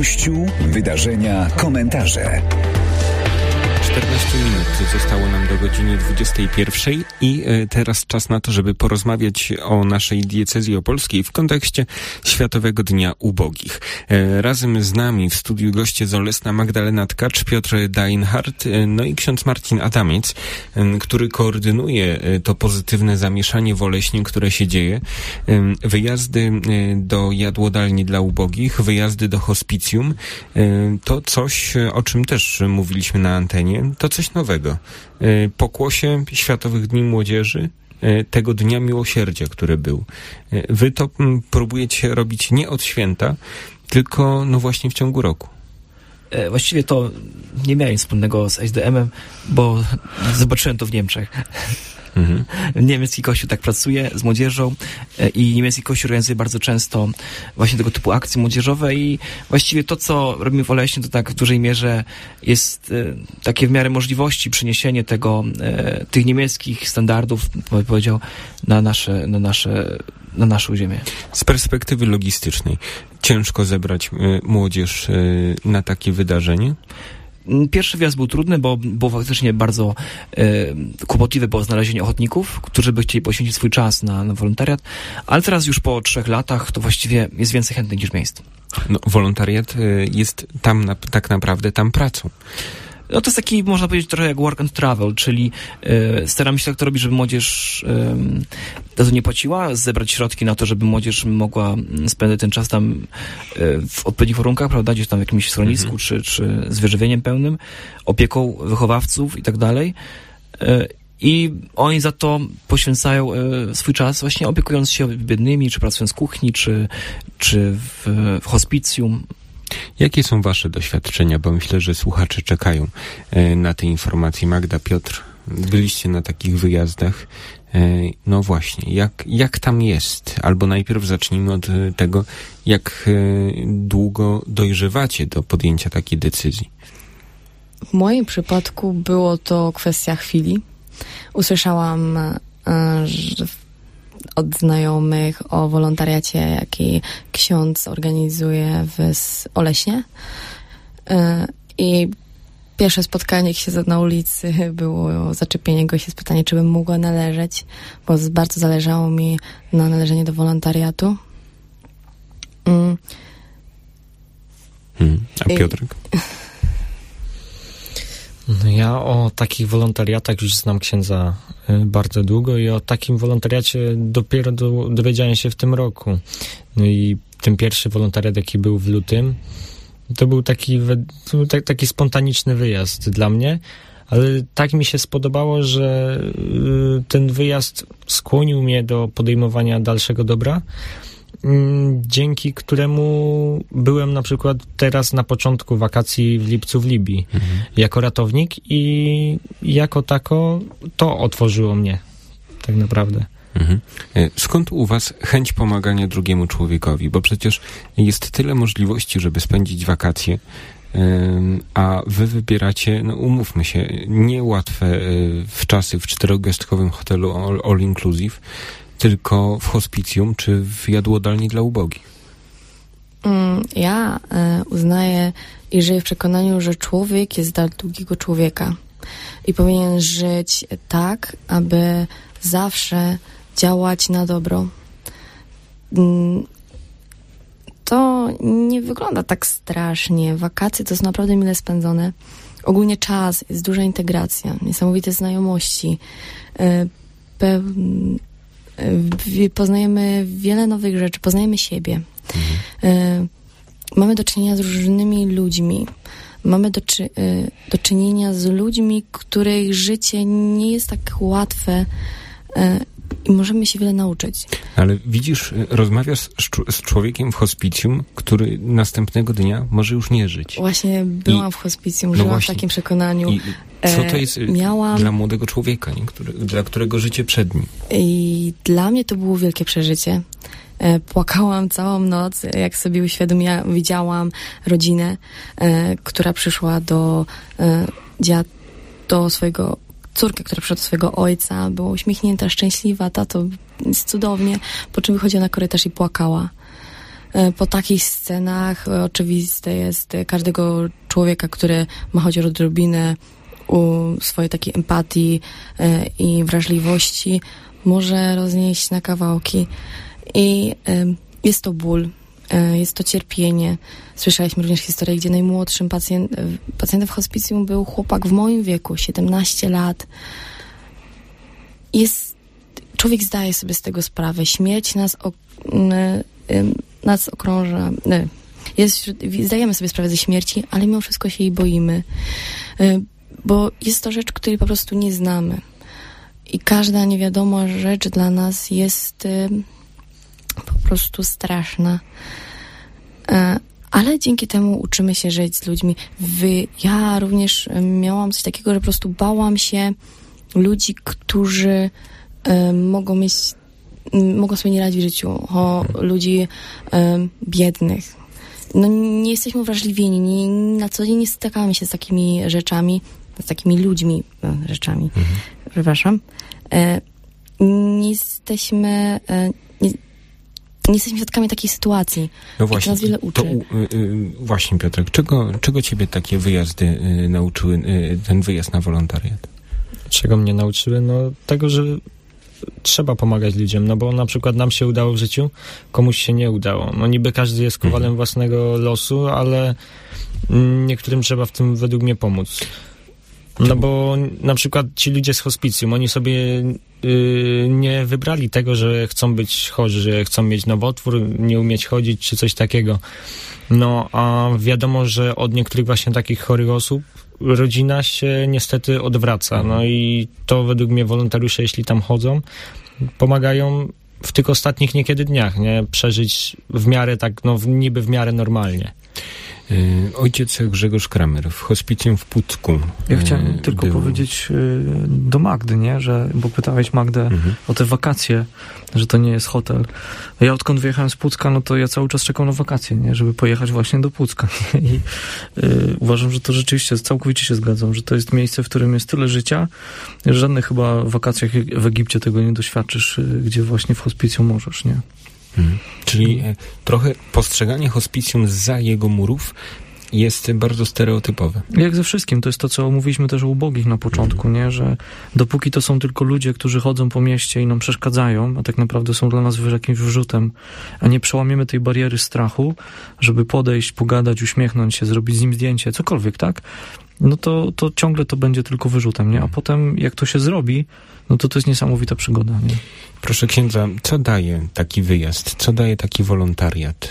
Kościół, wydarzenia, komentarze. 14 minut zostało nam do godziny 21 i teraz czas na to, żeby porozmawiać o naszej diecezji opolskiej w kontekście Światowego Dnia Ubogich. Razem z nami w studiu goście z Olesna Magdalena Tkacz, Piotr Deinhardt, no i ksiądz Marcin Adamiec, który koordynuje to pozytywne zamieszanie w Oleśnie, które się dzieje. Wyjazdy do jadłodalni dla ubogich, wyjazdy do hospicjum, to coś, o czym też mówiliśmy na antenie. To coś nowego. Pokłosie Światowych Dni Młodzieży, tego Dnia Miłosierdzia, który był. Wy to próbujecie robić nie od święta, tylko no właśnie w ciągu roku. Właściwie to nie miałem wspólnego z SDM-em, bo zobaczyłem to w Niemczech. Niemiecki kościół tak pracuje z młodzieżą i niemiecki kościół organizuje bardzo często właśnie tego typu akcje młodzieżowe i właściwie to, co robimy w Oleśnie, to tak w dużej mierze jest takie w miarę możliwości przeniesienie tych niemieckich standardów, bym powiedział, na naszą ziemię. Z perspektywy logistycznej ciężko zebrać młodzież na takie wydarzenie? Pierwszy wjazd był trudny, bo było faktycznie bardzo kłopotliwe było znalezienie ochotników, którzy by chcieli poświęcić swój czas na wolontariat, ale teraz już po 3 latach to właściwie jest więcej chętnych niż miejsc. No, wolontariat jest tam tak naprawdę tam pracą. No to jest taki, można powiedzieć, trochę jak work and travel, czyli staramy się tak to robić, żeby młodzież to nie płaciła, zebrać środki na to, żeby młodzież mogła spędzać ten czas tam w odpowiednich warunkach, prawda, gdzieś tam w jakimś schronisku, czy z wyżywieniem pełnym, opieką wychowawców i tak dalej. I oni za to poświęcają swój czas właśnie opiekując się biednymi, czy pracując w kuchni, czy w hospicjum. Jakie są wasze doświadczenia? Bo myślę, że słuchacze czekają na te informacje. Magda, Piotr, byliście na takich wyjazdach. No właśnie, jak tam jest? Albo najpierw zacznijmy od tego, jak długo dojrzewacie do podjęcia takiej decyzji. W moim przypadku było to kwestia chwili. Usłyszałam od znajomych o wolontariacie, jaki ksiądz organizuje w Oleśnie. I pierwsze spotkanie, jak siedzę na ulicy, było zaczepienie go się z pytaniem, czy bym mogła należeć, bo bardzo zależało mi na należeniu do wolontariatu. A Piotrek? No ja o takich wolontariatach już znam księdza bardzo długo i o takim wolontariacie dopiero dowiedziałem się w tym roku. No i ten pierwszy wolontariat, jaki był w lutym, to był taki spontaniczny wyjazd dla mnie, ale tak mi się spodobało, że ten wyjazd skłonił mnie do podejmowania dalszego dobra, dzięki któremu byłem na przykład teraz na początku wakacji w lipcu w Libii jako ratownik i jako tako to otworzyło mnie tak naprawdę. Skąd u was chęć pomagania drugiemu człowiekowi? Bo przecież jest tyle możliwości, żeby spędzić wakacje, a wy wybieracie, no umówmy się, niełatwe wczasy w 4-gwiazdkowym hotelu all inclusive, tylko w hospicjum czy w jadłodalni dla ubogich. Ja uznaję i żyję w przekonaniu, że człowiek jest dla drugiego człowieka i powinien żyć tak, aby zawsze działać na dobro. To nie wygląda tak strasznie. Wakacje to są naprawdę mile spędzone. Ogólnie czas, jest duża integracja, niesamowite znajomości. Poznajemy wiele nowych rzeczy, poznajemy siebie. Mamy do czynienia z różnymi ludźmi. Mamy do czynienia z ludźmi, których życie nie jest tak łatwe i możemy się wiele nauczyć. Ale widzisz, rozmawiasz z człowiekiem w hospicjum, który następnego dnia może już nie żyć. Właśnie byłam w hospicjum, żyłam w takim przekonaniu. I co to jest dla młodego człowieka, dla którego życie przed nim? I dla mnie to było wielkie przeżycie. Płakałam całą noc, jak sobie uświadomiłam, widziałam rodzinę, która przyszła do swojego córkę, która przyszła do swojego ojca, była uśmiechnięta, szczęśliwa, tato, jest cudownie, po czym wychodziła na korytarz i płakała. po takich scenach oczywiste jest każdego człowieka, który ma choć odrobinę swojej takiej empatii i wrażliwości, może roznieść na kawałki. I jest to ból, jest to cierpienie. Słyszeliśmy również historię, gdzie najmłodszym pacjentem w hospicjum był chłopak w moim wieku, 17 lat. Człowiek zdaje sobie z tego sprawę. Śmierć nas okrąża. Zdajemy sobie sprawę ze śmierci, ale mimo wszystko się jej boimy. Bo jest to rzecz, której po prostu nie znamy. I każda niewiadoma rzecz dla nas jest po prostu straszna. Ale dzięki temu uczymy się żyć z ludźmi. Ja również miałam coś takiego, że po prostu bałam się ludzi, którzy mogą sobie nie radzić w życiu. Ludzi biednych. No, nie jesteśmy wrażliwieni. Na co dzień nie stykamy się z takimi rzeczami, z takimi ludźmi, rzeczami. Przepraszam. Nie jesteśmy świadkami takiej sytuacji. No właśnie, nas wiele uczy. Właśnie, Piotrek, czego ciebie takie wyjazdy nauczyły, ten wyjazd na wolontariat? Czego mnie nauczyły? No tego, że trzeba pomagać ludziom, no bo na przykład nam się udało w życiu, komuś się nie udało. No niby każdy jest kowalem własnego losu, ale niektórym trzeba w tym według mnie pomóc. No bo na przykład ci ludzie z hospicjum, oni sobie nie wybrali tego, że chcą być chorzy, że chcą mieć nowotwór, nie umieć chodzić czy coś takiego. No a wiadomo, że od niektórych właśnie takich chorych osób rodzina się niestety odwraca. No i to według mnie wolontariusze, jeśli tam chodzą, pomagają w tych ostatnich niekiedy dniach, nie? Przeżyć w miarę tak, no niby w miarę normalnie. Ojciec Grzegorz Kramer w hospicjum w Pucku. Ja chciałem tylko powiedzieć do Magdy, nie? Bo pytałeś Magdę o te wakacje, że to nie jest hotel. Ja odkąd wyjechałem z Pucka, no to ja cały czas czekam na wakacje, nie? Żeby pojechać właśnie do Pucka. I uważam, że to rzeczywiście, całkowicie się zgadzam, że to jest miejsce, w którym jest tyle życia, że żadnych chyba wakacjach w Egipcie tego nie doświadczysz, gdzie właśnie w hospicjum możesz, nie? Czyli trochę postrzeganie hospicjum zza jego murów jest bardzo stereotypowe. Jak ze wszystkim, to jest to, co mówiliśmy też o ubogich na początku, nie? Że dopóki to są tylko ludzie, którzy chodzą po mieście i nam przeszkadzają, a tak naprawdę są dla nas jakimś wyrzutem, a nie przełamiemy tej bariery strachu, żeby podejść, pogadać, uśmiechnąć się, zrobić z nim zdjęcie, cokolwiek, tak? No to ciągle to będzie tylko wyrzutem, nie? A potem, jak to się zrobi, no to jest niesamowita przygoda, nie? Proszę księdza, co daje taki wyjazd? Co daje taki wolontariat?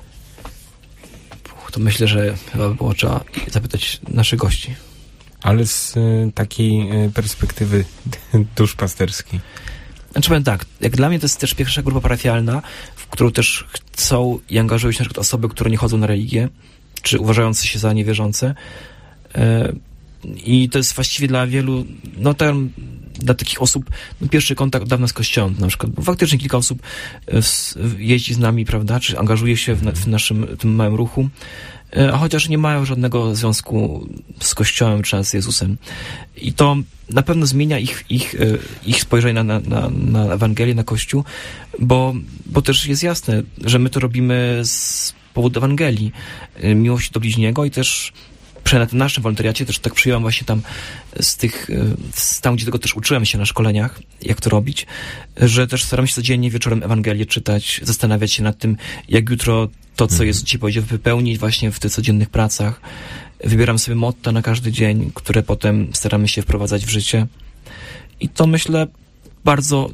To myślę, że chyba było trzeba zapytać naszych gości. Ale z takiej perspektywy duszpasterskiej. Znaczy powiem tak, jak dla mnie to jest też pierwsza grupa parafialna, w którą też chcą i angażują się na przykład osoby, które nie chodzą na religię, czy uważające się za niewierzące. I to jest właściwie dla wielu, dla takich osób, pierwszy kontakt dawno z Kościołem na przykład, bo faktycznie kilka osób jeździ z nami, prawda, czy angażuje się w naszym tym małym ruchu, a chociaż nie mają żadnego związku z Kościołem czy z Jezusem. I to na pewno zmienia ich spojrzenie na Ewangelię, na Kościół, bo też jest jasne, że my to robimy z powodu Ewangelii, miłości do bliźniego i też na tym naszym wolontariacie też tak przyjąłem właśnie tam tam, gdzie tego też uczyłem się na szkoleniach, jak to robić, że też staram się codziennie wieczorem Ewangelię czytać, zastanawiać się nad tym, jak jutro to, co Jezus ci powiedział, wypełnić właśnie w tych codziennych pracach. Wybieram sobie motta na każdy dzień, które potem staramy się wprowadzać w życie. I to myślę bardzo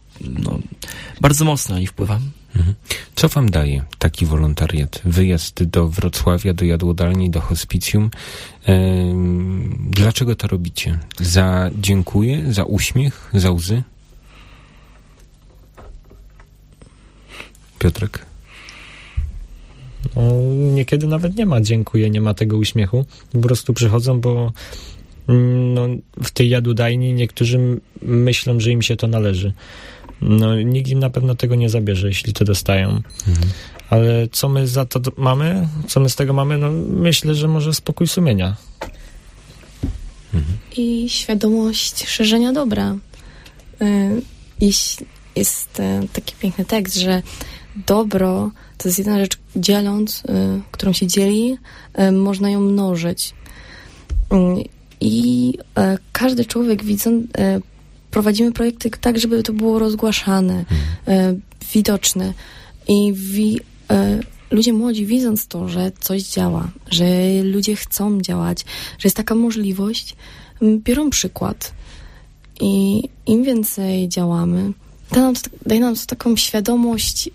mocno na nich wpływa. Co wam daje taki wolontariat? Wyjazd do Wrocławia, do jadłodalni, do hospicjum. Dlaczego to robicie? Za dziękuję? Za uśmiech? Za łzy? Piotrek? No, niekiedy nawet nie ma dziękuję, nie ma tego uśmiechu. Po prostu przychodzą, bo w tej jadłodajni niektórzy myślą, że im się to należy. No, nikt im na pewno tego nie zabierze, jeśli to dostają. Ale co my za to mamy? Co my z tego mamy? No, myślę, że może spokój sumienia. I świadomość szerzenia dobra. Jest taki piękny tekst, że dobro to jest jedna rzecz, dzieląc, którą się dzieli, można ją mnożyć. I każdy człowiek widząc, prowadzimy projekty tak, żeby to było rozgłaszane, widoczne. I ludzie młodzi, widząc to, że coś działa, że ludzie chcą działać, że jest taka możliwość, biorą przykład. I im więcej działamy, daje nam to taką świadomość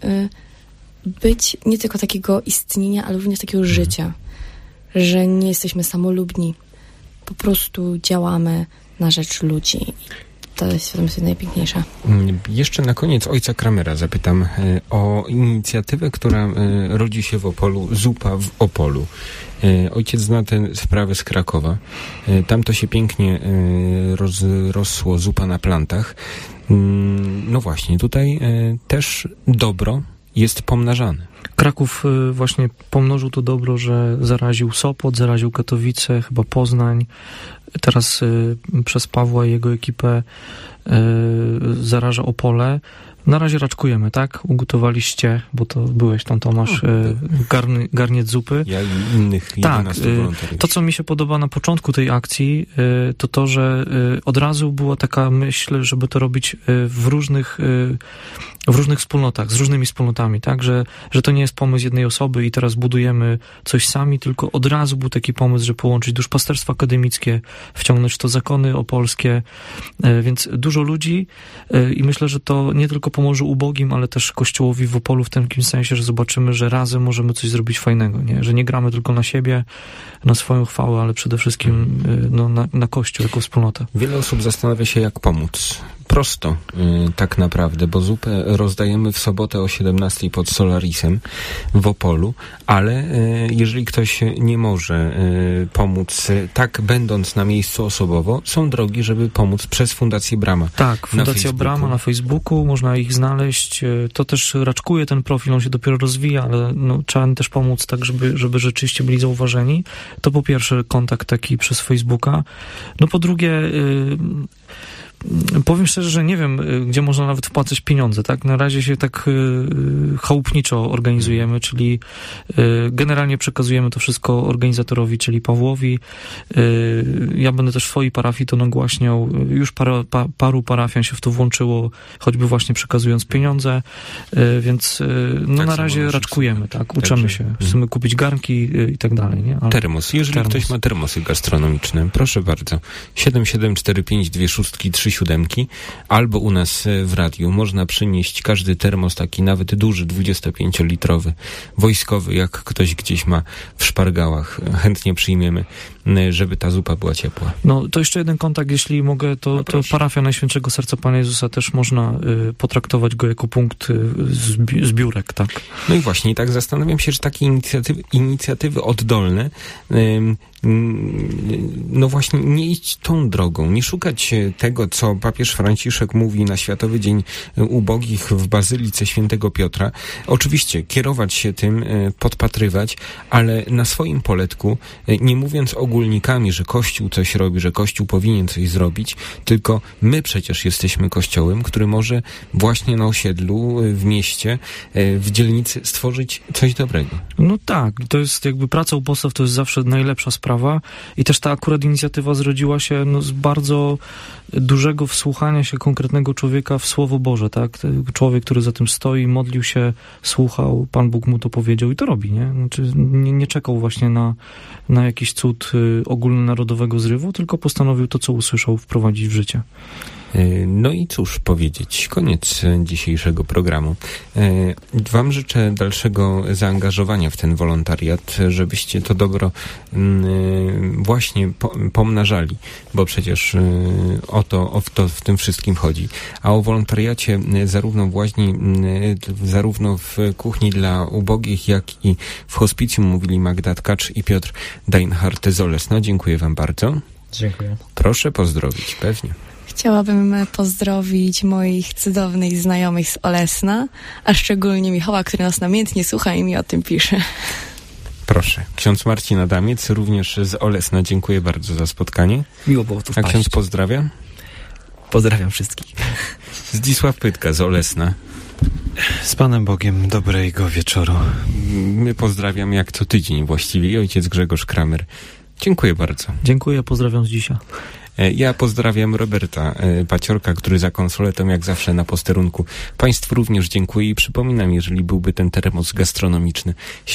być nie tylko takiego istnienia, ale również takiego życia. Że nie jesteśmy samolubni. Po prostu działamy na rzecz ludzi. To jest świadomość najpiękniejsza. Jeszcze na koniec ojca Kramera zapytam o inicjatywę, która rodzi się w Opolu, Zupa w Opolu. Ojciec zna tę sprawę z Krakowa. Tam to się pięknie rozrosło, zupa na plantach. No właśnie, tutaj też dobro jest pomnażane. Kraków właśnie pomnożył to dobro, że zaraził Sopot, zaraził Katowice, chyba Poznań. Teraz przez Pawła i jego ekipę zaraża Opole. Na razie raczkujemy, tak? Ugotowaliście, bo to byłeś tam, Tomasz, garniec zupy. Ja i innych 11 wolontariuszy. To, co mi się podoba na początku tej akcji, to, że od razu była taka myśl, żeby to robić w różnych wspólnotach, z różnymi wspólnotami, tak? Że to nie jest pomysł jednej osoby i teraz budujemy coś sami, tylko od razu był taki pomysł, że połączyć duszpasterstwo akademickie, wciągnąć w to zakony opolskie, więc dużo ludzi i myślę, że to nie tylko pomoże ubogim, ale też Kościołowi w Opolu w takim sensie, że zobaczymy, że razem możemy coś zrobić fajnego, nie? Że nie gramy tylko na siebie, na swoją chwałę, ale przede wszystkim na Kościół jako wspólnotę. Wiele osób zastanawia się, jak pomóc. Prosto tak naprawdę, bo zupę rozdajemy w sobotę o 17:00 pod Solarisem w Opolu, ale jeżeli ktoś nie może pomóc tak będąc na miejscu osobowo, są drogi, żeby pomóc przez Fundację Brama. Tak, Fundacja Brama na Facebooku, można ich znaleźć. To też raczkuje ten profil, on się dopiero rozwija, ale trzeba też pomóc tak, żeby rzeczywiście byli zauważeni. To po pierwsze kontakt taki przez Facebooka. No po drugie... Powiem szczerze, że nie wiem, gdzie można nawet wpłacać pieniądze, tak? Na razie się tak chałupniczo organizujemy, czyli generalnie przekazujemy to wszystko organizatorowi, czyli Pawłowi. Ja będę też w swojej parafii to nagłaśniał. Już paru parafian się w to włączyło, choćby właśnie przekazując pieniądze, więc tak na razie raczkujemy, tak? Uczymy się. Chcemy kupić garnki i tak dalej, nie? Ale termos. Jeżeli ktoś ma termosy gastronomiczne, proszę bardzo. 77452637 albo u nas w radiu można przynieść każdy termos, taki nawet duży, 25-litrowy, wojskowy, jak ktoś gdzieś ma w szpargałach. Chętnie przyjmiemy, żeby ta zupa była ciepła. No to jeszcze jeden kontakt, jeśli mogę, to parafia Najświętszego Serca Pana Jezusa też można potraktować go jako punkt zbiórek, tak? No i właśnie, i tak zastanawiam się, że takie inicjatywy oddolne no właśnie nie iść tą drogą, nie szukać tego, co papież Franciszek mówi na Światowy Dzień Ubogich w Bazylice Świętego Piotra. Oczywiście kierować się tym, podpatrywać, ale na swoim poletku, nie mówiąc ogólnikami, że Kościół coś robi, że Kościół powinien coś zrobić, tylko my przecież jesteśmy Kościołem, który może właśnie na osiedlu, w mieście, w dzielnicy stworzyć coś dobrego. No tak, to jest jakby praca u podstaw, to jest zawsze najlepsza sprawa i też ta akurat inicjatywa zrodziła się z bardzo dużego wsłuchania się konkretnego człowieka w Słowo Boże, tak? Człowiek, który za tym stoi, modlił się, słuchał, Pan Bóg mu to powiedział i to robi, nie? Znaczy, nie czekał właśnie na jakiś cud ogólnonarodowego zrywu, tylko postanowił to, co usłyszał, wprowadzić w życie. No i cóż powiedzieć, koniec dzisiejszego programu. Wam życzę dalszego zaangażowania w ten wolontariat, żebyście to dobro właśnie pomnażali, bo przecież o to w tym wszystkim chodzi. A o wolontariacie zarówno w łaźni, zarówno w kuchni dla ubogich, jak i w hospicjum mówili Magda Tkacz i Piotr Deinhardt z Olesna. Dziękuję wam bardzo. Dziękuję. Proszę pozdrowić, pewnie. Chciałabym pozdrowić moich cudownych znajomych z Olesna, a szczególnie Michała, który nas namiętnie słucha i mi o tym pisze. Proszę. Ksiądz Marcin Adamiec, również z Olesna. Dziękuję bardzo za spotkanie. Miło było tu wpaść. A ksiądz pozdrawia? Pozdrawiam wszystkich. Zdzisław Pytka z Olesna. Z Panem Bogiem, dobrego wieczoru. My pozdrawiam jak co tydzień właściwie i ojciec Grzegorz Kramer. Dziękuję bardzo. Dziękuję, pozdrawiam z dzisiaj. Ja pozdrawiam Roberta Paciorka, który za konsoletą jak zawsze na posterunku. Państwu również dziękuję i przypominam, jeżeli byłby ten termos gastronomiczny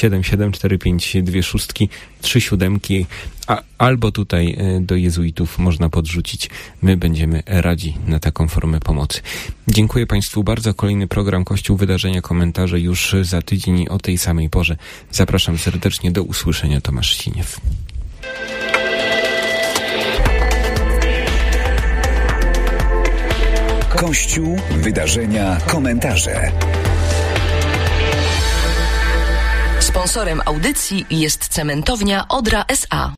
7745263 albo tutaj do jezuitów można podrzucić. My będziemy radzi na taką formę pomocy. Dziękuję Państwu bardzo. Kolejny program Kościół, wydarzenia, komentarze już za tydzień o tej samej porze. Zapraszam serdecznie, do usłyszenia. Tomasz Siniew. Kościół, wydarzenia, komentarze. Sponsorem audycji jest cementownia Odra S.A.